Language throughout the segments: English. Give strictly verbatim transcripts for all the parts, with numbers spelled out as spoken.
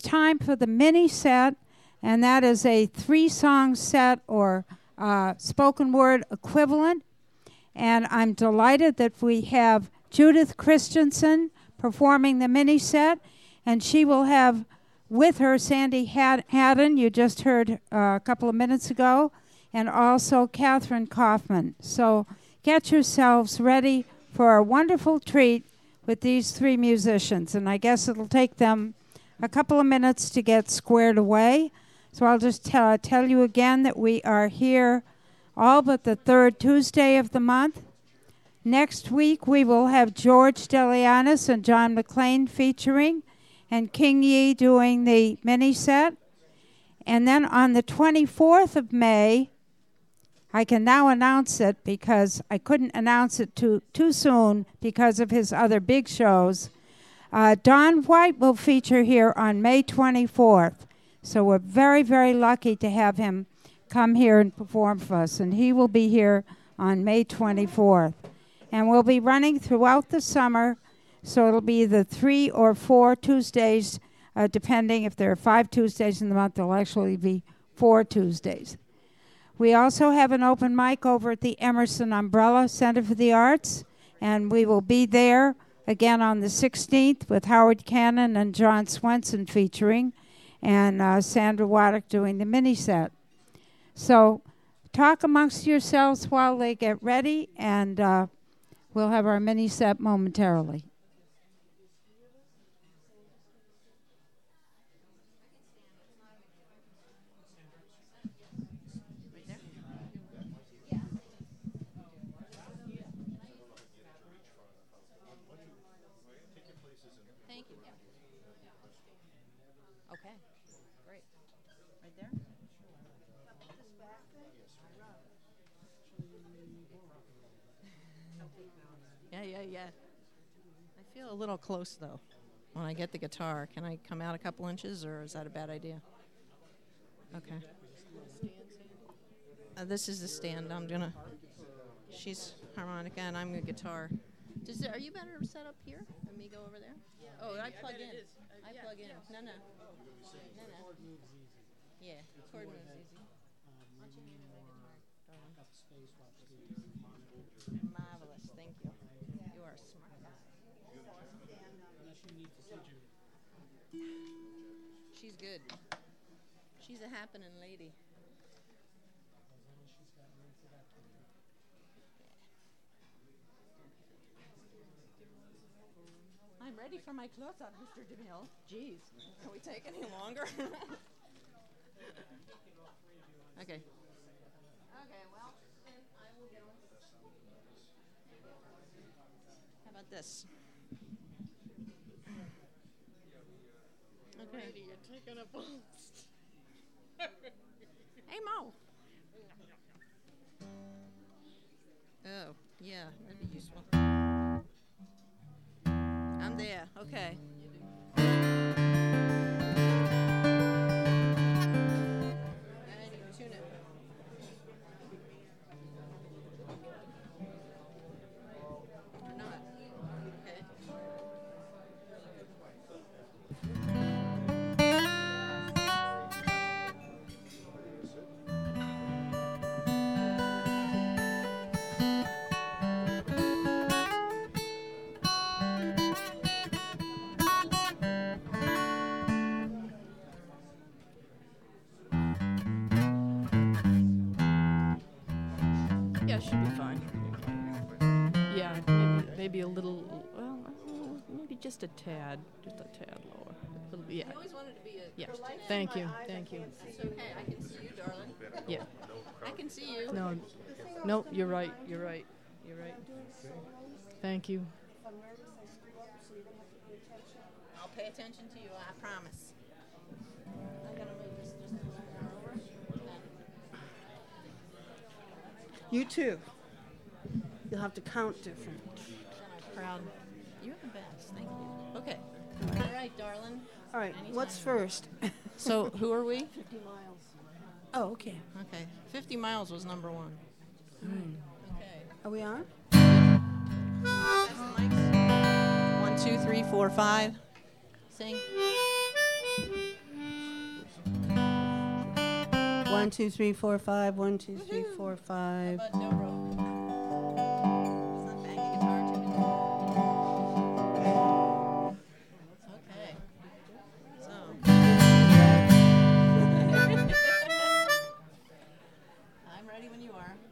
time for the mini set, and that is a three-song set or uh, spoken word equivalent. And I'm delighted that we have Judith Christensen performing the mini set, and she will have with her Sandy Had- Haddon, you just heard uh, a couple of minutes ago, and also Catherine Kaufman. So get yourselves ready for a wonderful treat with these three musicians, and I guess it'll take them a couple of minutes to get squared away. So I'll just tell, tell you again that we are here all but the third Tuesday of the month. Next week we will have George Delianis and John McLean featuring, and King Yi doing the mini set. And then on the twenty-fourth of May, I can now announce it because I couldn't announce it too too soon because of his other big shows. Uh, Don White will feature here on May twenty-fourth. So we're very, very lucky to have him come here and perform for us. And he will be here on May twenty-fourth. And we'll be running throughout the summer, so it'll be the three or four Tuesdays, uh, depending. If there are five Tuesdays in the month, there'll actually be four Tuesdays. We also have an open mic over at the Emerson Umbrella Center for the Arts, and we will be there again on the sixteenth with Howard Cannon and John Swenson featuring, and uh, Sandra Waddick doing the mini set. So talk amongst yourselves while they get ready, and uh, we'll have our mini set momentarily. Yeah, yeah, yeah. I feel a little close, though, when I get the guitar. Can I come out a couple inches, or is that a bad idea? Okay. Uh, this is the stand. I'm going to... She's harmonica, and I'm the guitar. Does there, are you better set up here? Let me go over there? Yeah. Oh, I plug in. I plug in. No, no. No, no. Yeah, chord moves easy. Marvelous, thank you. You are smart. She's good. She's a happening lady. I'm ready for my close-up, Mister DeMille. Jeez, can we take any longer? Okay. Okay, well, then I will go. How about this? Okay. Randy, you're taking a boost. Hey, Mo. Oh, yeah, that'd be useful. I'm there. Okay. Yeah, should be fine. Yeah, maybe, maybe a little, well, maybe just a tad, just a tad lower. A little, yeah. I always wanted to be a... Yeah. Thank you. Thank you. It's okay. I can see you, darling. Yeah. I can see you. No, no, you're right. You're right. You're right. Thank you. I'll pay attention to you, I promise. I'm going to move this just a little more over. You too. You'll have to count different. I'm proud. You're the best. Thank you. Okay. All right, darling. All right, Anytime. what's first? So, who are we? fifty miles. Oh, okay. Okay. fifty miles was number one. Mm. Okay. Are we on? Test the mics. One, two, three, four, five. Sing. One, two, three, four, five. One, two, three, four, five. But no rope. It's not banging the guitar too much. Okay. So. I'm ready when you are.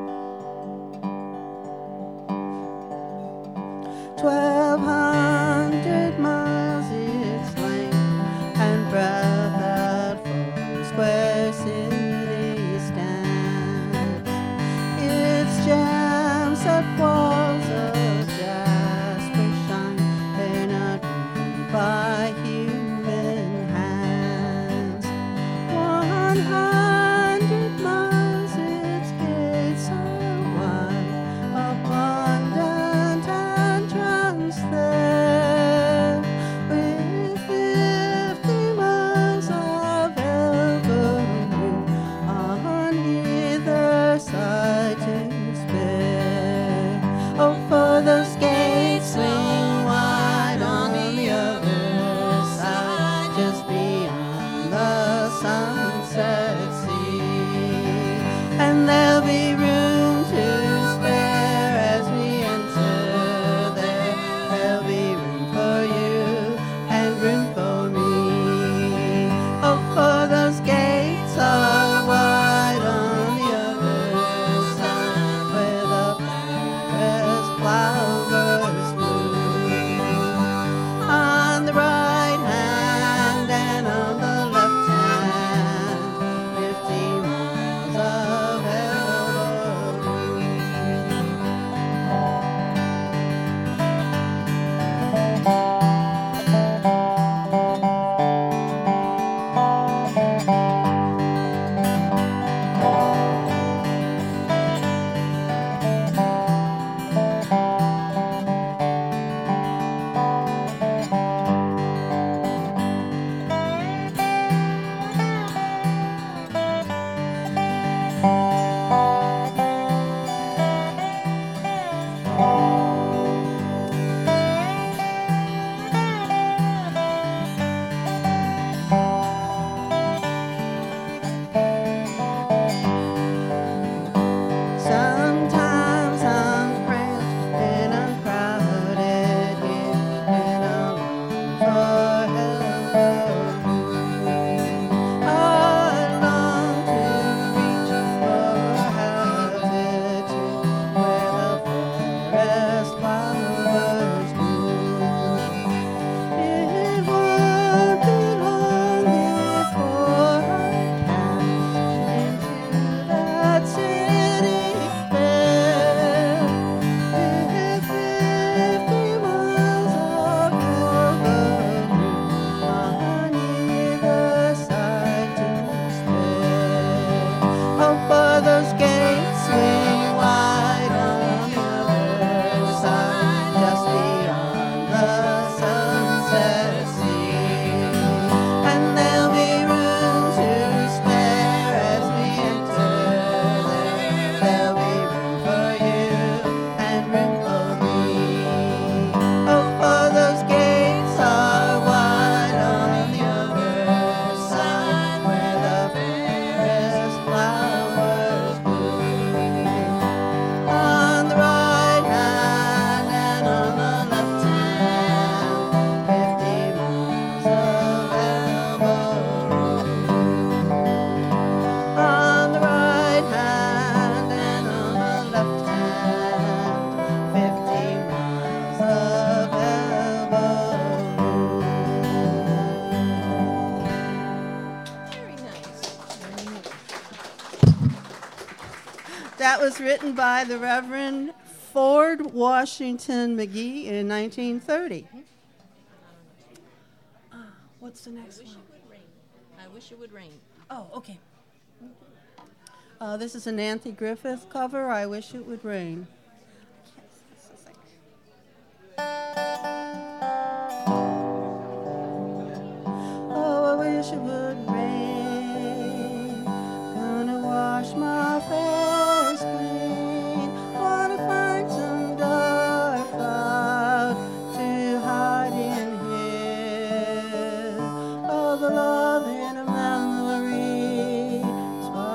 Twelve hundred miles its length and breadth that four square cities stands. Its gems at walls of jasper shine. They're not made by human hands. One hundred miles its gates are wide, abundant and there, with fifty miles of elbow room on either side to spare. Oh, for those gates swing wide on the other side, just beyond the sunset sea, and there'll be room to spare as we enter there. There'll be room for you and room for me. Oh, for those gates are wide on the other side, where the fairest flowers bloom. On the right hand and on the left hand, fifty miles of elbow room. Sometimes I'm cramped and I'm crowded here, and I'm for help. I long to reach for altitude where the forest flowers bloom. It won't be long before I pass into that city fair, with fifty miles of overview on either side to spare. Oh, for those gates swing wide on the other side, just beyond the sunset sea, and there'll be room to spare as we enter there. There'll be room for you and room for me. Oh, for those gates are wide on the other side, where the fairest flowers bloom. On the right hand and on the left hand, fifty miles of elbow room. On the right hand and on the left hand, fifty miles of elbow room. Very nice. That was written by the Reverend Ford Washington McGee in nineteen thirty. Uh, what's the next Wish one? it would rain. I wish it would rain. Oh, okay. Uh, this is a Nancy Griffith cover, I Wish It Would Rain. Oh, I wish it would rain. Gonna wash my face clean. Wanna find some dark cloud to hide in here. Oh, the love in a memory.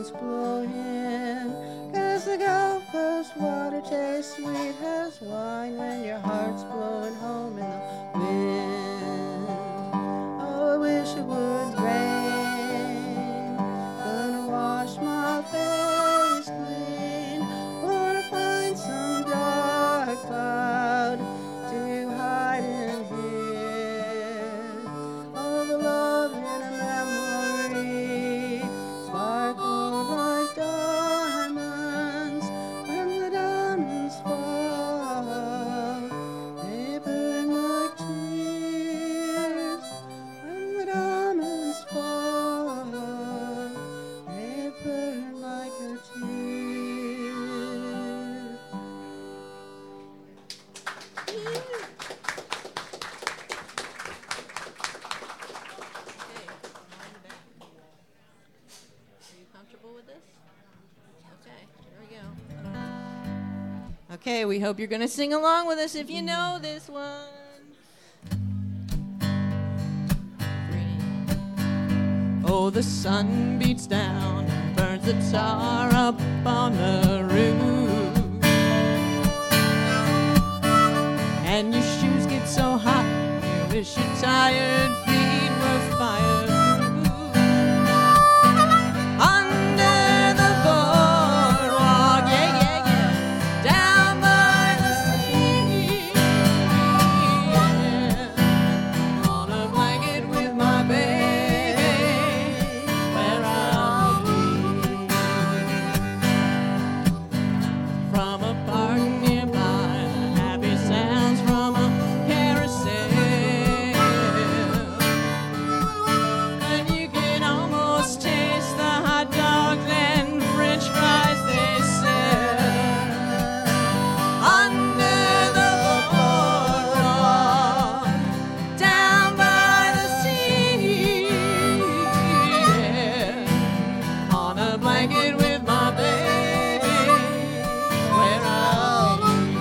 winds blowing. 'Cause the Gulf Coast water tastes sweet as wine when your heart's blowing home in the wind. Oh, I wish it would rain. Gonna wash my face clean. Wanna find some dark cloud to hide in here. All the love in a memory sparkled like diamonds. When the diamonds fall, they burn like tears. When the diamonds fall, they burn like a tear. Okay, now in the back. Are you comfortable with this? Okay, here we go. Okay, we hope you're going to sing along with us if you know this one. Three. Oh, the sun beats down and burns the tar up on the roof. And your shoes get so hot, you wish your tired feet were fireproof. Under the boardwalk, yeah, yeah, yeah, down by the sea, yeah. On a blanket with my baby, where I'll be. From a park nearby, the happy sounds from a carousel. And you can almost taste the hot dogs and french fries they sell. Under the boardwalk, down by the sea, yeah. On a blanket with my baby, where I'll be.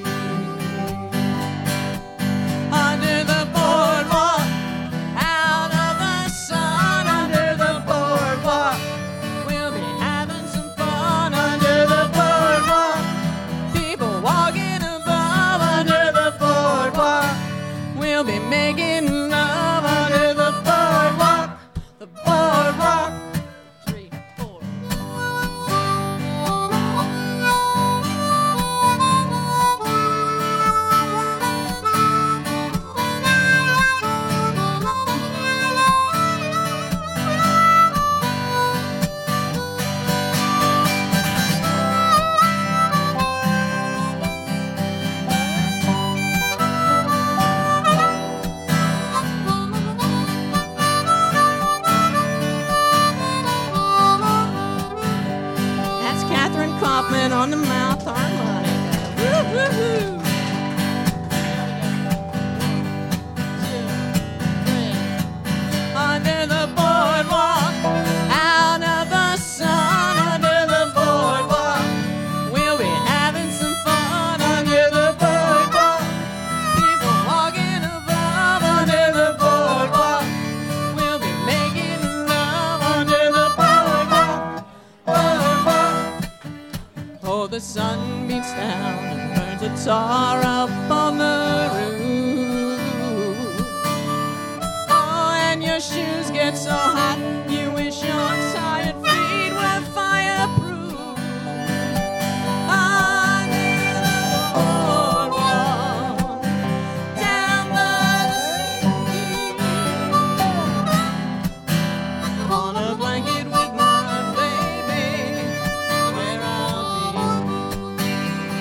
Under the boardwalk, out of the sun. Under the boardwalk, we'll be having some fun. Under the boardwalk, people walking above. Under the boardwalk, we'll be making love. Under the boardwalk, the boardwalk. Three, four. That's Catherine Kaufman on the mouth harmonica. Woo, woo, woo. Under the boardwalk, out of the sun. Under the boardwalk, we'll be having some fun. Under the boardwalk, people walking above. Under the boardwalk, we'll be making love. Under the boardwalk, boardwalk. Oh, the sun beats down and burns the tar up on the roof. Oh, and your shoes get so hot, you wish your tired feet were fireproof. Under the boardwalk, down by the sea, on a blanket with my baby, where I'll be.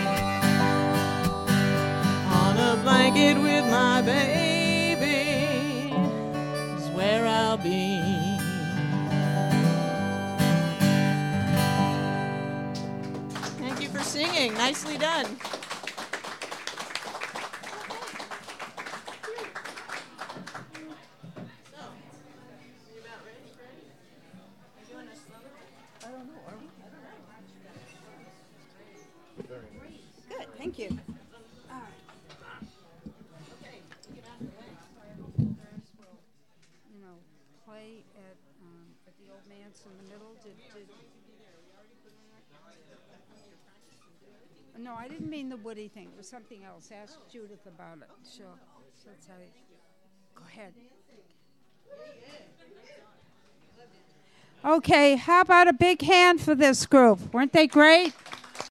On a blanket with my baby is where I'll be. Thank you for singing. Nicely done. Good, thank you. You know, play at um, at the old manse in the middle. Did, did No, I didn't mean the Woody thing. It was something else. Ask Judith about it. Sure. She'll tell you. Go ahead. Okay, how about a big hand for this group? Weren't they great?